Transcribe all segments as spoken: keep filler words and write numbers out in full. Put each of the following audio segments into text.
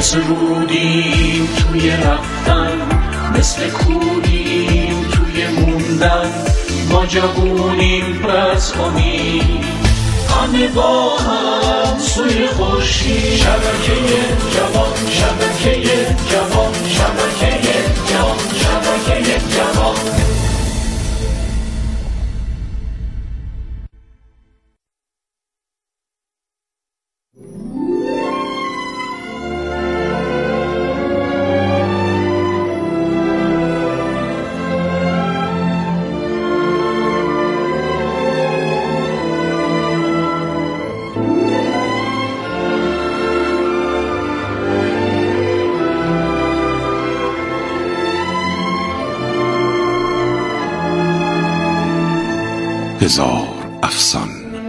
مثل رودیم توی رفتن، مثل کوریم توی موندن، ما جوونیم پس امید، همه با هم سوی خورشید. شبکه جوان، شبکه جوان، شبکه جوان، شبکه جوان. هزار افسان.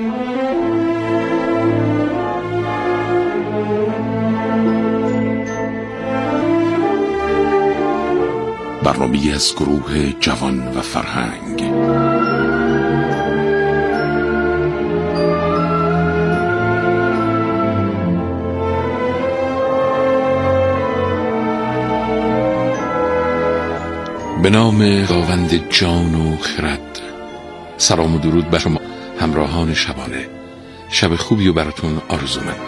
برنامه‌ای از گروه جوان و فرهنگ. به نام خداوند جان و خرد. سلام و درود بر شما همراهان شبانه. شب خوبی و براتون آرزومند.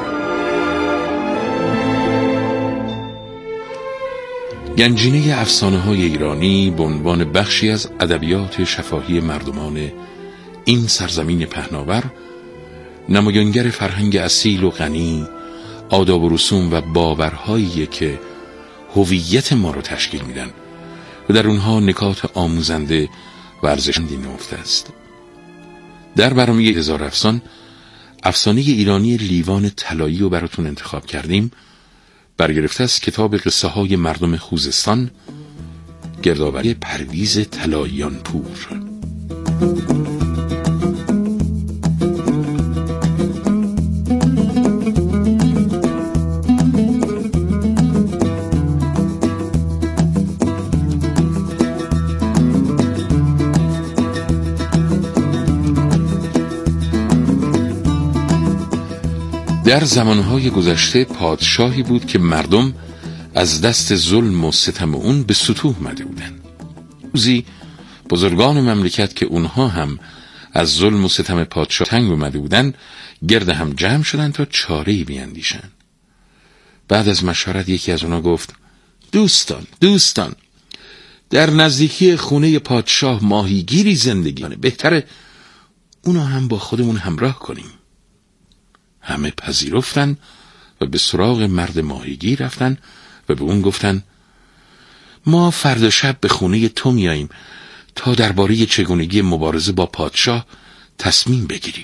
گنجینه افسانه های ایرانی به عنوان بخشی از ادبیات شفاهی مردمان این سرزمین پهناور، نمایانگر فرهنگ اصیل و غنی، آداب و رسوم و باورهایی که هویت ما رو تشکیل میدن و در اونها نکات آموزنده و ارزشمندی نهفته است. در برنامه هزار افسان، افسانه ایرانی لیوان طلایی رو براتون انتخاب کردیم، برگرفته از کتاب قصه های مردم خوزستان، گردآوری پرویز طلاییان پور. در زمانهای گذشته پادشاهی بود که مردم از دست ظلم و ستم اون به سطوح آمده بودند. روزی بزرگان مملکت که اونها هم از ظلم و ستم پادشاه تنگ اومده بودند، گرد هم جمع شدند تا چاره‌ای بیاندیشن. بعد از مشورت یکی از اونها گفت: دوستان دوستان در نزدیکی خونه پادشاه ماهیگیری زندگی کنه، بهتره اونو هم با خودمون همراه کنیم. همه پذیرفتن و به سراغ مرد ماهیگیر رفتن و به اون گفتن: ما فردا شب به خونه تو میاییم تا درباره چگونگی مبارزه با پادشاه تصمیم بگیریم.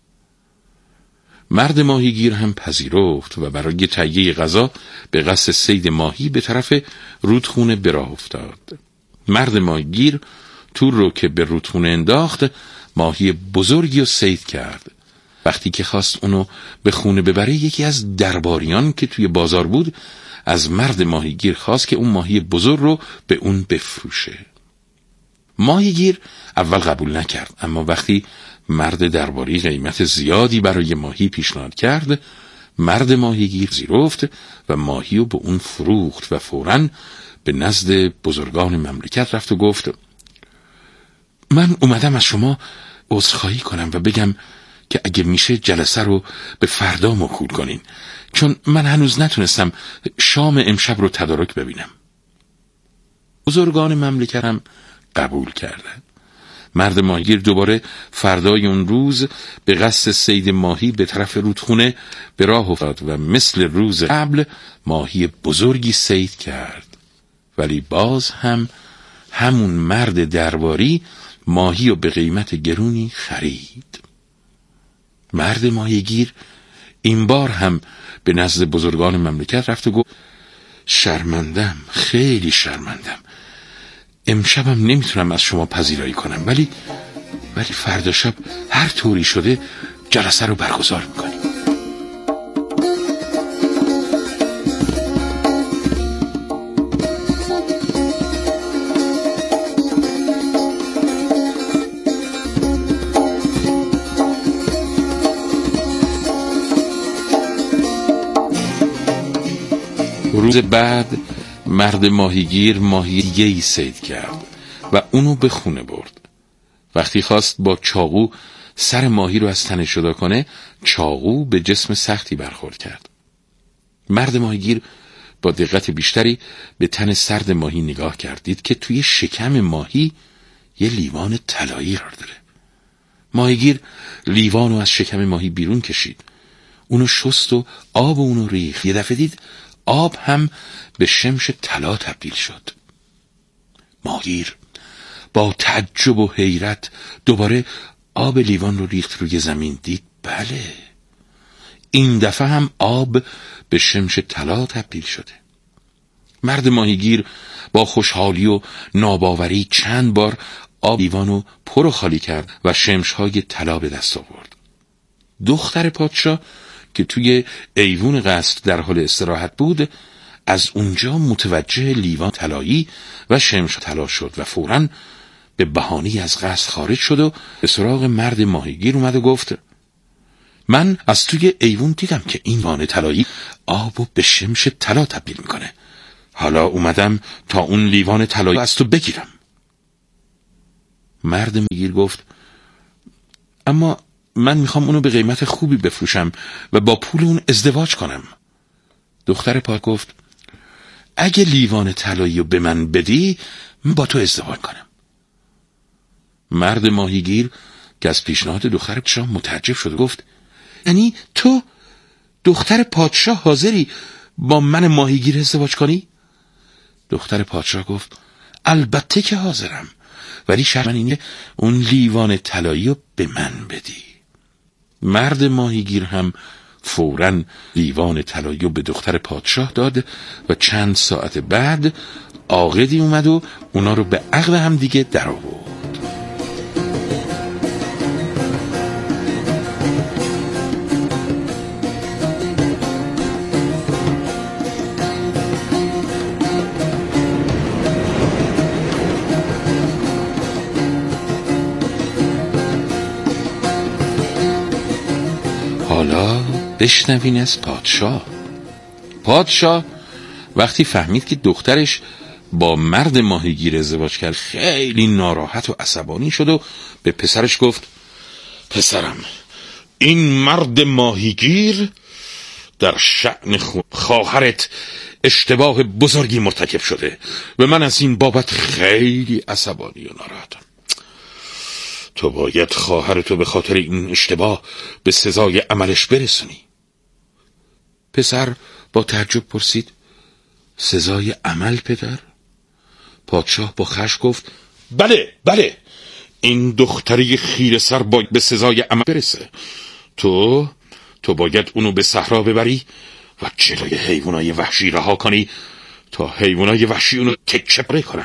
مرد ماهیگیر هم پذیرفت و برای تهیه غذا به قصد صید ماهی به طرف رودخونه به راه افتاد. مرد ماهیگیر تور رو که به رودخونه انداخت، ماهی بزرگی رو صید کرد. وقتی که خواست اونو به خونه ببره، یکی از درباریان که توی بازار بود از مرد ماهیگیر خواست که اون ماهی بزرگ رو به اون بفروشه. ماهیگیر اول قبول نکرد، اما وقتی مرد درباری قیمت زیادی برای ماهی پیشنهاد کرد، مرد ماهیگیر پذیرفت و ماهی رو به اون فروخت و فوراً به نزد بزرگان مملکت رفت و گفت: من اومدم از شما عذرخواهی کنم و بگم که اگه میشه جلسه رو به فردا موکول کنین، چون من هنوز نتونستم شام امشب رو تدارک ببینم. بزرگان مملکت هم قبول کردن. مرد ماهیگیر دوباره فردای اون روز به قصد صید ماهی به طرف رودخونه به راه افتاد و مثل روز قبل ماهی بزرگی صید کرد، ولی باز هم همون مرد درباری ماهی رو به قیمت گرونی خرید. مرد ماهیگیر این بار هم به نزد بزرگان مملکت رفت و گفت: شرمندم، خیلی شرمندم، امشبم نمیتونم از شما پذیرایی کنم، ولی ولی فردا شب هر طوری شده جلسه رو برگزار میکنیم. روز بعد مرد ماهیگیر ماهی دیگه ای صید کرد و اونو به خونه برد. وقتی خواست با چاقو سر ماهی رو از تنش جدا کنه، چاقو به جسم سختی برخورد کرد. مرد ماهیگیر با دقت بیشتری به تن سرد ماهی نگاه کرد. دید که توی شکم ماهی یه لیوان طلایی قرار داره. ماهیگیر لیوانو از شکم ماهی بیرون کشید، اونو شست و آب اونو ریخت. یه دفعه دید آب هم به شمش طلا تبدیل شد. ماهیگیر با تعجب و حیرت دوباره آب لیوان رو ریخت روی زمین. دید بله، این دفعه هم آب به شمش طلا تبدیل شده. مرد ماهیگیر با خوشحالی و ناباوری چند بار آب لیوانو پر و خالی کرد و شمش‌های طلا به دست آورد. دختر پادشاه که توی ایوون قصر در حال استراحت بود، از اونجا متوجه لیوان طلایی و شمش طلا شد و فوراً به بهانه‌ای از قصر خارج شد و به سراغ مرد ماهیگیر اومد و گفت: من از توی ایوون دیدم که این لیوان طلایی آبو به شمش طلا تبدیل میکنه. حالا اومدم تا اون لیوان طلایی از تو بگیرم. مرد ماهیگیر گفت: اما من میخوام اونو به قیمت خوبی بفروشم و با پول اون ازدواج کنم. دختر پادشاه گفت: اگه لیوان طلایی رو به من بدی، من با تو ازدواج کنم. مرد ماهیگیر که از پیشنهاد دختر پادشاه متعجب شد و گفت: یعنی تو دختر پادشاه حاضری با من ماهیگیر ازدواج کنی؟ دختر پادشاه گفت: البته که حاضرم، ولی شرط من اینه اون لیوان طلایی رو به من بدی. مرد ماهیگیر هم فوراً لیوان طلایی رو به دختر پادشاه داد و چند ساعت بعد عاقدی اومد و اونا رو به عقد هم دیگه در آورد. حالا بشنوین از پادشاه. پادشاه وقتی فهمید که دخترش با مرد ماهیگیر ازدواج کرد، خیلی ناراحت و عصبانی شد و به پسرش گفت: پسرم، این مرد ماهیگیر در شأن خواهرت اشتباه بزرگی مرتکب شده و من از این بابت خیلی عصبانی و ناراحتم. تو باید خواهرتو به خاطر این اشتباه به سزای عملش برسونی. پسر با تعجب پرسید: سزای عمل پدر؟ پادشاه با خشم گفت: بله بله، این دختری خیره سر باید به سزای عمل برسه. تو تو باید اونو به صحرا ببری و جلوی حیوانای وحشی رها کنی تا حیوانای وحشی اونو تکه پاره کنن.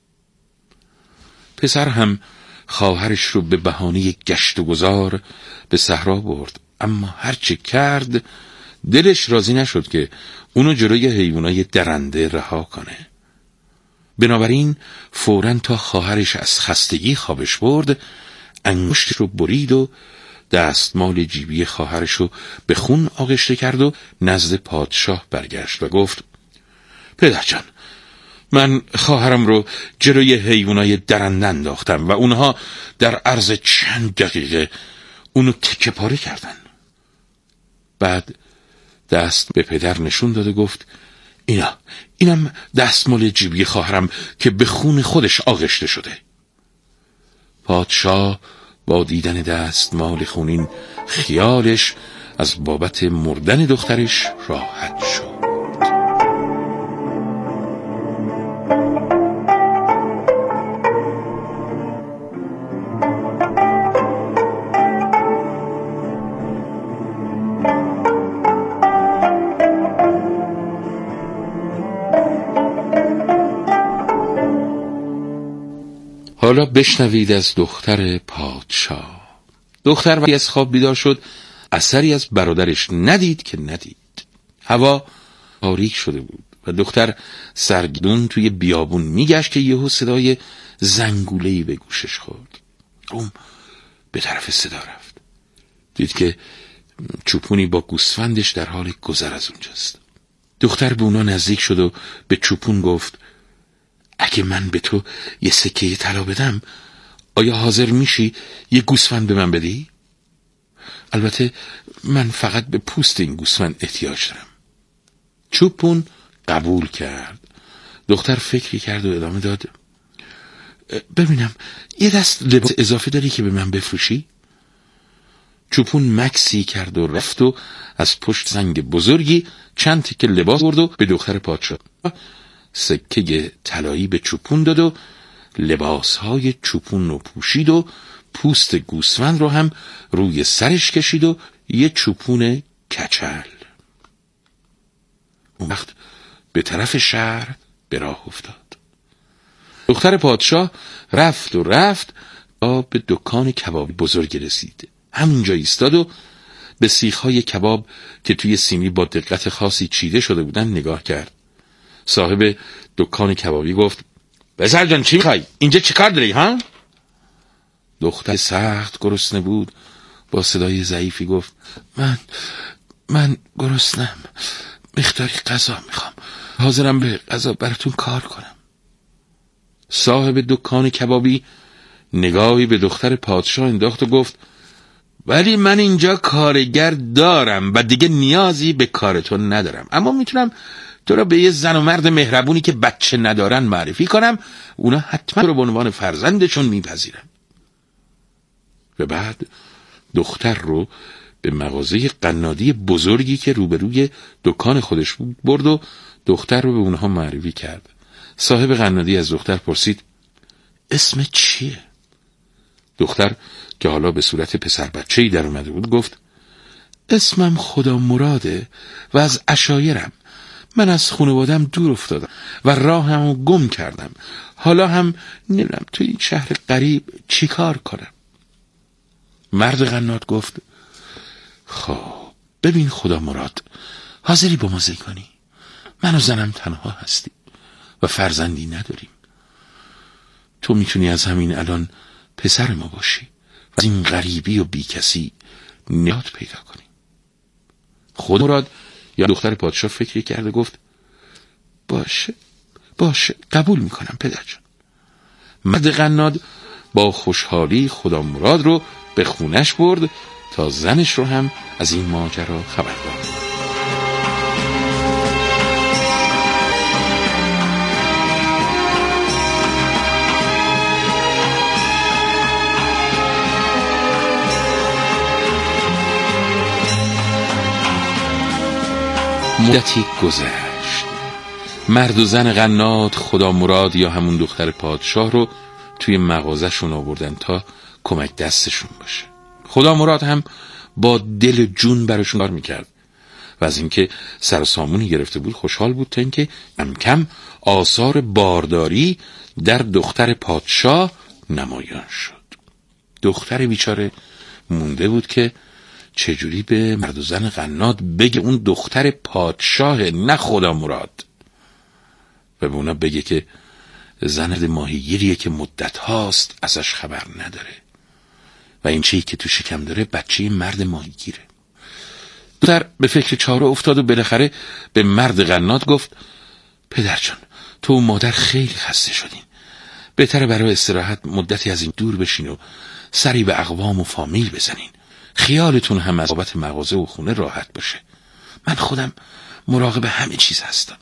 پسر هم خواهرش رو به بهانه گشت و گذار به صحرا برد، اما هرچه کرد دلش راضی نشد که اونو جلوی حیوانای درنده رها کنه. بنابراین فوراً تا خواهرش از خستگی خوابش برد، انگشتش رو برید و دستمال جیبی خواهرش رو به خون آغشته کرد و نزد پادشاه برگشت و گفت: پدرجان، من خواهرم رو جلوی حیوانای درنده انداختم و اونها در عرض چند دقیقه اونو تکه پاره کردن. بعد دست به پدر نشون داد و گفت: اینا اینم دستمال جیبی خواهرم که به خون خودش آغشته شده. پادشاه با دیدن دستمال خونین خیالش از بابت مردن دخترش راحت شد. حالا بشنوید از دختر پادشاه. دختر وقتی از خواب بیدار شد اثری از برادرش ندید که ندید. هوا تاریک شده بود و دختر سرگردون توی بیابون میگشت که یهو صدای زنگوله‌ای به گوشش خورد. اون به طرف صدا رفت، دید که چوپونی با گوسفندش در حال گذر از اونجاست. دختر به اونا نزدیک شد و به چوپون گفت اگه من به تو یه سکه طلا بدم آیا حاضر میشی یه گوسفند به من بدی؟ البته من فقط به پوست این گوسفند احتیاج دارم. چوپون قبول کرد. دختر فکری کرد و ادامه داد ببینم یه دست لباس اضافه داری که به من بفروشی؟ چوپون مکسی کرد و رفت و از پشت زنگ بزرگی چند تیکه لباس برد و به دختر پادشاه سکه طلایی به چوپون داد و لباسهای چوپون رو پوشید و پوست گوسفند رو هم روی سرش کشید و یه چوپون کچل. اون وقت به طرف شهر به راه افتاد. دختر پادشاه رفت و رفت تا به دکان کبابی بزرگ رسید. همینجا ایستاد و به سیخ‌های کباب که توی سینی با دقت خاصی چیده شده بودن نگاه کرد. صاحب دکان کبابی گفت پسر جان چی می‌خوای؟ اینجا چی کار داری ها؟ دختر سخت گرسنه بود با صدای ضعیفی گفت من من گرسنم، مقداری غذا میخوام، حاضرم به غذا براتون کار کنم. صاحب دکان کبابی نگاهی به دختر پادشاه انداخت و گفت ولی من اینجا کارگر دارم و دیگه نیازی به کارتون ندارم، اما میتونم تو را به یه زن و مرد مهربونی که بچه ندارن معرفی کنم، اونا حتما رو به عنوان فرزندشون میپذیرن. و بعد دختر رو به مغازه قنادی بزرگی که روبروی دکان خودش بود برد و دختر رو به اونها معرفی کرد. صاحب قنادی از دختر پرسید اسم چیه؟ دختر که حالا به صورت پسر بچه‌ای در اومده بود گفت اسمم خدا مراده و از عشایرم. من از خانوادم دور افتادم و راهمو گم کردم. حالا هم نمیدونم تو این شهر غریب چی کار کنم. مرد قناد گفت خب ببین خدا مراد، حاضری با ما زی کنی؟ من و زنم تنها هستیم و فرزندی نداریم. تو میتونی از همین الان پسر ما باشی و از این غریبی و بی کسی نجات پیدا کنی. خدا مراد یا دختر پادشاه فکری کرده گفت باشه باشه قبول میکنم پدر جان. مرد قناد با خوشحالی خدا مراد رو به خونش برد تا زنش رو هم از این ماجرا خبردار کنه. مدتی گذشت. مرد و زن قناد خدا مراد یا همون دختر پادشاه رو توی مغازه‌شون آوردن تا کمک دستشون باشه. خدا مراد هم با دل جون براشون کار میکرد و از اینکه سر سامونی گرفته بود خوشحال بود تا اینکه کم کم آثار بارداری در دختر پادشاه نمایان شد. دختر بیچاره مونده بود که چجوری به مرد و زن قناد بگه اون دختر پادشاه نه خدا مراد و به اونا بگه که زن ماهیگیریه که مدت هاست ازش خبر نداره و این چیزی که تو شکم داره بچه مرد ماهیگیره. دختر به فکر چاره افتاد و بالاخره به مرد قناد گفت پدر جان تو و مادر خیلی خسته شدین، بهتره برای استراحت مدتی از این دور بشین و سری به اقوام و فامیل بزنین، خیالتون هم از بابت مغازه و خونه راحت باشه. من خودم مراقب همه چیز هستم.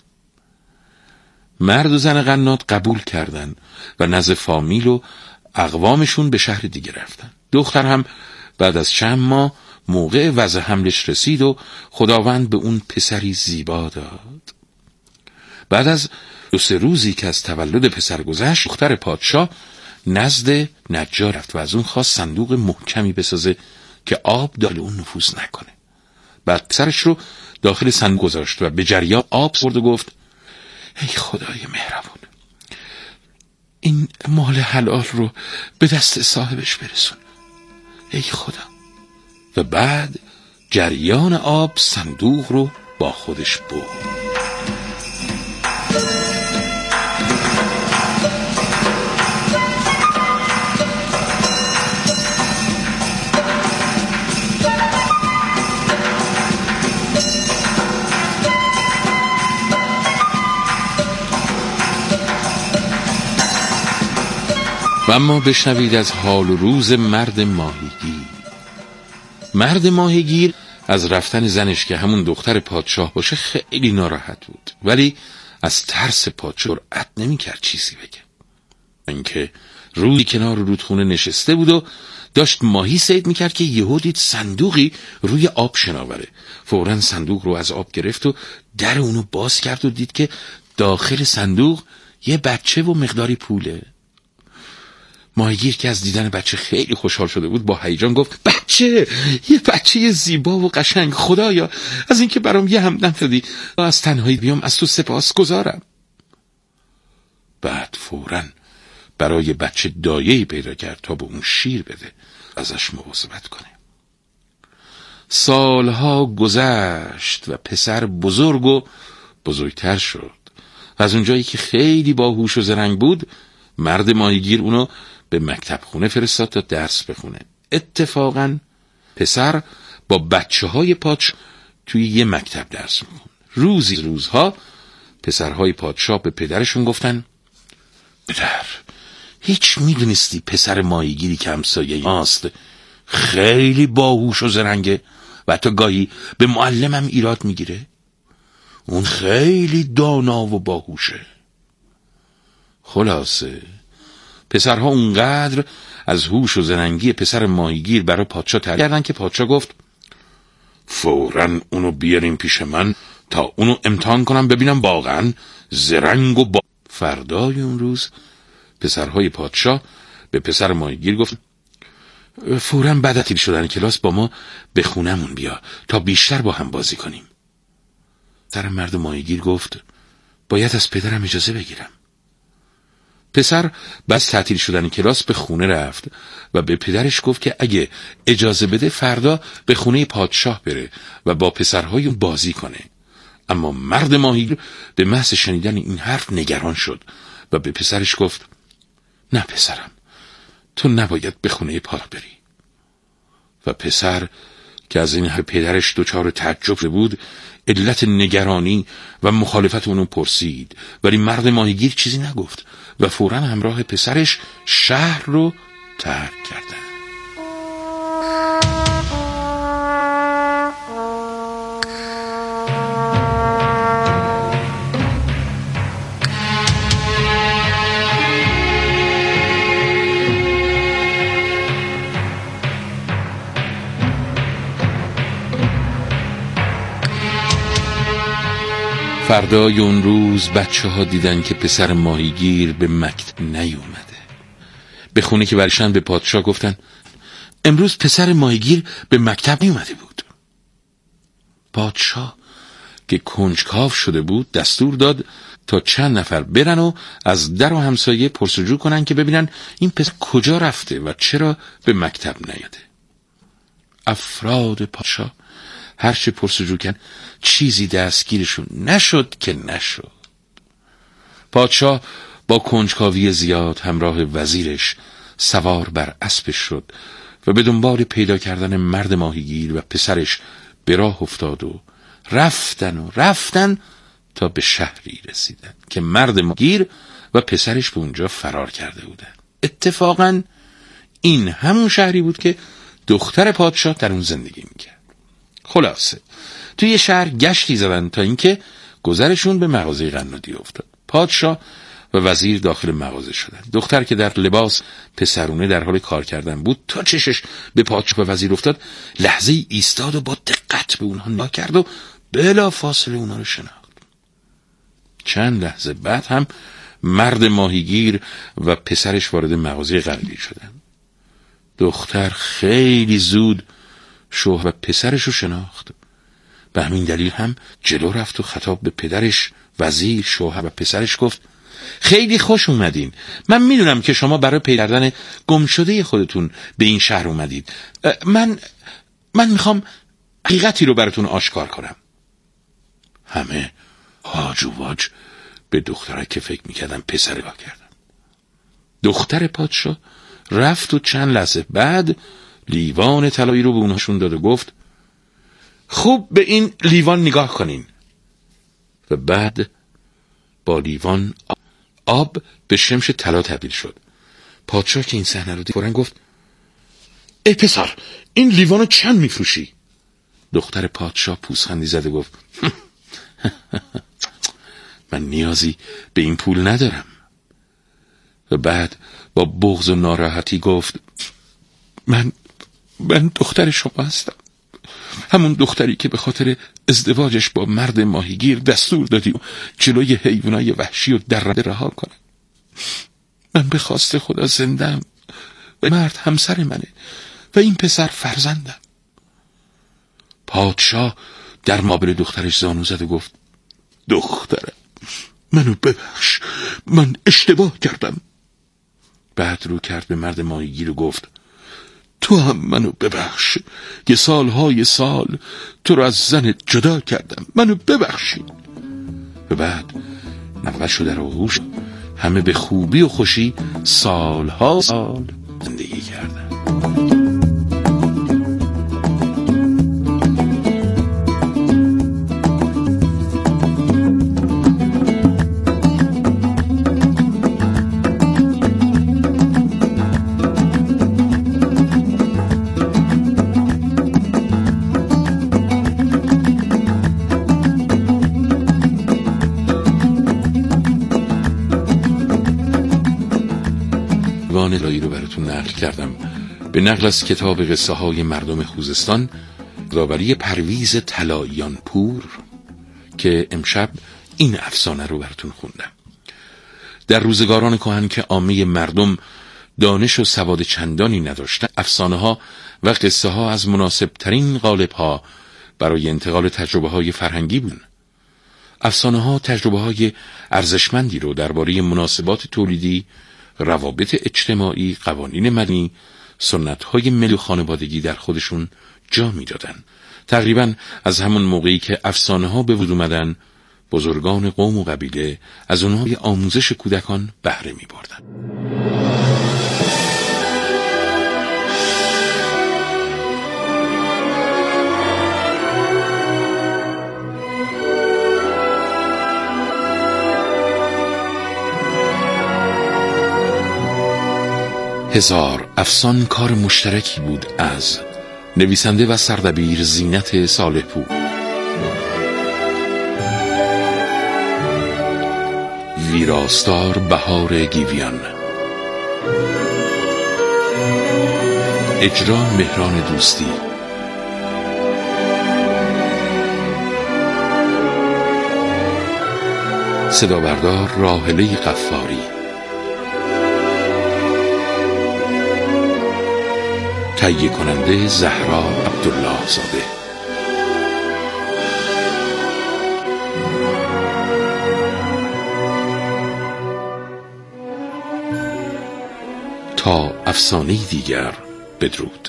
مرد و زن قناد قبول کردن و نزد فامیل و اقوامشون به شهر دیگه رفتن. دختر هم بعد از چند ماه موقع وضع حملش رسید و خداوند به اون پسری زیبا داد. بعد از دو سه روزی که از تولد پسر گذشت دختر پادشاه نزد نجار رفت و از اون خواست صندوق محکمی بسازه که آب داخل اون نفوذ نکنه. بعد سرش رو داخل صندوق گذاشت و به جریان آب سرد و گفت ای خدای مهربون، این مال حلال رو به دست صاحبش برسون ای خدا. و بعد جریان آب صندوق رو با خودش برد. اما بشنوید از حال و روز مرد ماهیگیر. مرد ماهیگیر از رفتن زنش که همون دختر پادشاه باشه خیلی ناراحت بود، ولی از ترس پادشاه جرأت نمی‌کرد چیزی بگه. اینکه روی کنار رودخونه نشسته بود و داشت ماهی صید میکرد که یهو دید صندوقی روی آب شناوره. فوراً صندوق رو از آب گرفت و در اونو باز کرد و دید که داخل صندوق یه بچه و مقداری پوله. ماهیگیر که از دیدن بچه خیلی خوشحال شده بود با هیجان گفت بچه، یه بچه زیبا و قشنگ، خدایا از اینکه برام یه همدم دادی، از تنهایی بیام از تو سپاس گذارم. بعد فوراً برای بچه دایه‌ای پیدا کرد تا به اون شیر بده، ازش مواظبت کنه. سالها گذشت و پسر بزرگ و بزرگتر شد. از اونجایی که خیلی باهوش و زرنگ بود، مرد ماهیگیر اونو به مکتب خونه فرستاد تا درس بخونه. اتفاقاً پسر با بچه های پادشاه توی یه مکتب درس میخوند. روزی روزها پسرهای پادشاه به پدرشون گفتن پدر، هیچ میدونستی پسر ماهیگیری که همسایه ماست خیلی باهوش و زرنگه و حتی گاهی به معلمم ایراد میگیره؟ اون خیلی دانا و باهوشه. خلاصه پسرها اونقدر از هوش و زرنگی پسر ماهیگیر برای پادشاه تعریف کردن که پادشاه گفت فوراً اونو بیاریم پیش من تا اونو امتحان کنم ببینم واقعاً زرنگ و با. فردای اون روز پسرهای پادشاه به پسر ماهیگیر گفت فوراً بعد از تعطیل شدن کلاس با ما به خونمون بیا تا بیشتر با هم بازی کنیم. پسر مرد ماهیگیر گفت باید از پدرم اجازه بگیرم. پسر بعد از تعطیل شدن کلاس به خونه رفت و به پدرش گفت که اگه اجازه بده فردا به خونه پادشاه بره و با پسرهای اون بازی کنه. اما مرد ماهیگیر به محض شنیدن این حرف نگران شد و به پسرش گفت نه پسرم، تو نباید به خونه پادشاه بری. و پسر که از این پدرش دچار تعجب بود علت نگرانی و مخالفت اونو پرسید، ولی مرد ماهیگیر چیزی نگفت و فوراً همراه پسرش شهر رو ترک کردن. فردای اون روز بچه ها دیدن که پسر ماهیگیر به مکتب نیومده. به خونه که برشن به پادشاه گفتن امروز پسر ماهیگیر به مکتب نیومده بود. پادشاه که کنجکاو شده بود دستور داد تا چند نفر برن و از در و همسایه پرسجو کنن که ببینن این پسر کجا رفته و چرا به مکتب نیاده. افراد پادشاه هرچه پرسجو کن چیزی دستگیرشون نشد که نشد. پادشاه با کنجکاوی زیاد همراه وزیرش سوار بر اسبش شد و به دنبال پیدا کردن مرد ماهیگیر و پسرش به راه افتاد و رفتن و رفتن تا به شهری رسیدن که مرد ماهیگیر و پسرش به اونجا فرار کرده بودن. اتفاقاً این همون شهری بود که دختر پادشاه در اون زندگی میکرد. خلاصه توی شهر گشتی زدن تا اینکه گذرشون به مغازه قنادی افتاد. پادشاه و وزیر داخل مغازه شدن. دختر که در لباس پسرونه در حال کار کردن بود تا چشش به پادشاه و وزیر افتاد لحظه ایستاد و با دقت به اونها نگاه کرد و بلا فاصله اونها رو شناخت. چند لحظه بعد هم مرد ماهیگیر و پسرش وارد مغازه قنادی شدن. دختر خیلی زود شوهر و پسرش رو شناخت. به همین دلیل هم جلو رفت و خطاب به پدرش، وزیر، شوهر و پسرش گفت خیلی خوش اومدین. من میدونم که شما برای پیدا کردن گمشده خودتون به این شهر اومدید. من من میخوام حقیقتی رو براتون آشکار کنم. همه هاج و واج به دختره که فکر میکردن پسر نگاه کردن. دختر پادشاه رفت و چند لحظه بعد لیوان طلایی رو به اونهاشون داد و گفت خوب به این لیوان نگاه کنین. و بعد با لیوان آب به شمش طلا تبدیل شد. پادشاه که این صحنه رو دید فوراً گفت ای پسر، این لیوانو چند میفروشی؟ دختر پادشاه پوزخندی زد و گفت من نیازی به این پول ندارم. و بعد با بغض و ناراحتی گفت من من دختر شما هستم، همون دختری که به خاطر ازدواجش با مرد ماهیگیر دستور دادی و جلوی حیوانای وحشی و درنده رها کنه. من به خواست خدا زندم و مرد همسر منه و این پسر فرزندم. پادشاه در مقابل دخترش زانو زد و گفت دخترم، منو ببخش، من اشتباه کردم. بعد رو کرد به مرد ماهیگیر و گفت تو هم منو ببخش که سالهای سال تو رو از زنت جدا کردم، منو ببخشی. و بعد نفقش رو در آغوش همه به خوبی و خوشی سالها سال زندگی کردن. الهی رو براتون نقل کردم به نقل از کتاب قصه های مردم خوزستان، یادآوری پرویز طلاییان پور، که امشب این افسانه رو براتون خوندم. در روزگاران کهن که عامه مردم دانش و سواد چندانی نداشتند، افسانه ها و قصه ها از مناسب ترین قالب ها برای انتقال تجربه های فرهنگی بودند. افسانه ها تجربه های ارزشمندی رو درباره مناسبات تولیدی، روابط اجتماعی، قوانین مدنی، سنت‌های ملی و خانوادگی در خودشون جا می‌دادن. تقریباً از همون موقعی که افسانه‌ها به وجود اومدن، بزرگان قوم و قبیله از اونها به آموزش کودکان بهره می‌بردن. هزار افسان کار مشترکی بود از نویسنده و سردبیر زینت صالح‌پور، ویراستار بهار گیویان، اجرا مهران دوستی، صدا بردار راحله غفاری، تهیه کننده زهرا عبدالله زاده. تا افسانه دیگر، بدرود.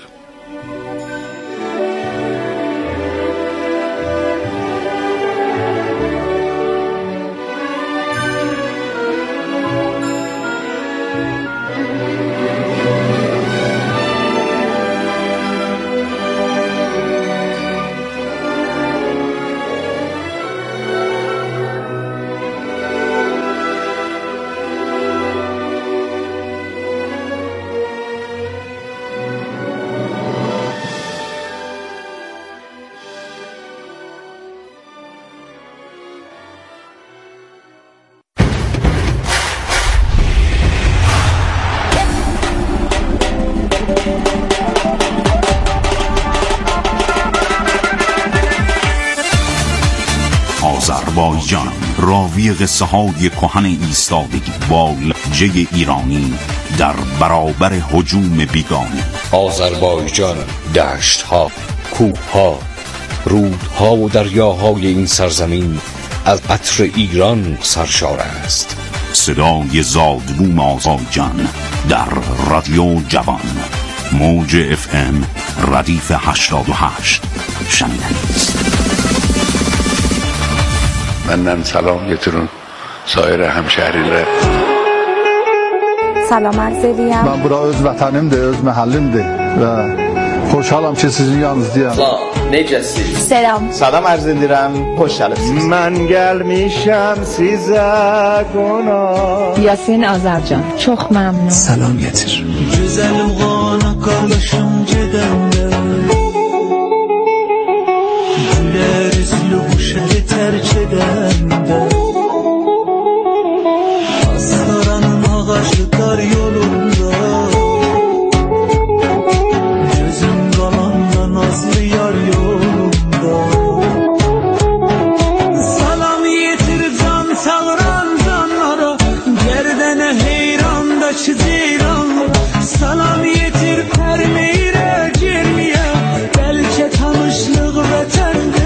آذربایجان، راوی قصه های کهن ایستادگی با لهجه ایرانی در برابر هجوم بیگانه. آذربایجان، دشت ها، کوه ها، رودها و دریاهای این سرزمین از عطر ایران سرشار است. صدای زادبوم آذربایجان در رادیو جوان، موج اف ام ردیف هشتاد و هشت شنیدنیست. مندن سلام گترون سایر همشهریler. سلام عرض eləyəm. Mən bura öz vətənimdir, öz məhəllimdir və خوشحالم که sizi yanınızdayım. Necəsiz? Selam. Salam arz edirəm. Xoş gəlibsiniz. Mən gəlmişəm sizə qonaq. Yasin Azərcan. Çox məmnun. Salam gətir. Gözəlim qana qardaşım gedəndə. Güləriz bu şəhəri tərk edəndə. Astaranın ağacı dar yolunda. Gözüm qalanda nazlı yar yolunda. Salam yetir can sağıran canlara. Gərdənə heyrandakı ceyranlara. Salam yetir pərmeyrə girməyə. Bəlkə tanışlıq vətəndir.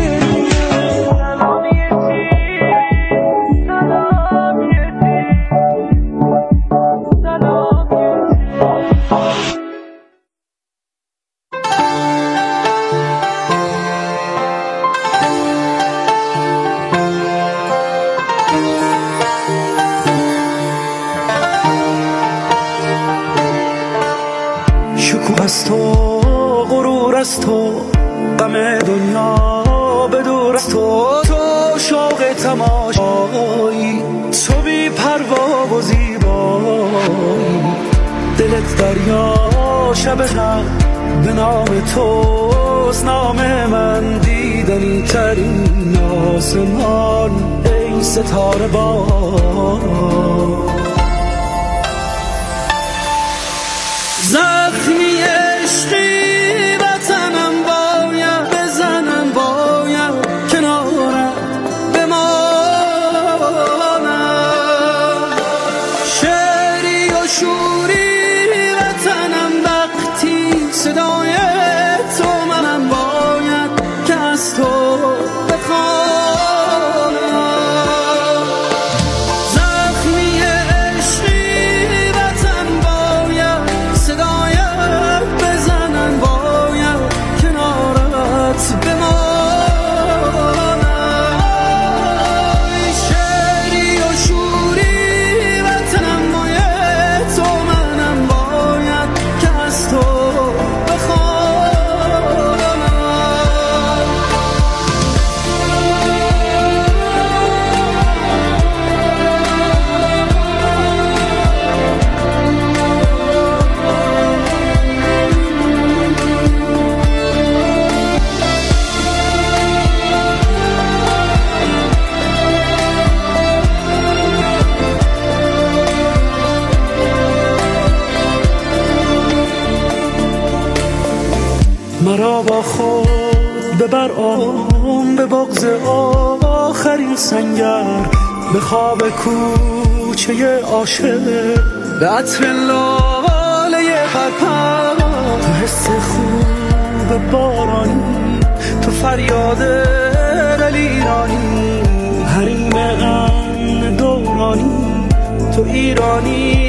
شکوه از تو غرور از تو غم دنیا به دور از تو تو شوق تماشایی تو بی پروا و زیبایی دلت دریا شب غم به نام توست نام من دیدنی ترین آسمان ای ستاره بار زخمی عشقی وطنم باید بزنم باید کنارت بمانم شعری و شوری وطنم وقتی صدای تو منم باید که از تو بخوانم زخمی عشقی وطن باید صدایت بزنن باید کنارت بمانم شعری و شوری وطنم باید تو منم باید که از تو بخوانم مرا با خود ببر آن به بغض آخرین سنگر به خواب کوچه عاشق به عطر لاله پرپر تو حس خوب بارانی تو فریاد دلیرانی حریم غم دورانی تو ایرانی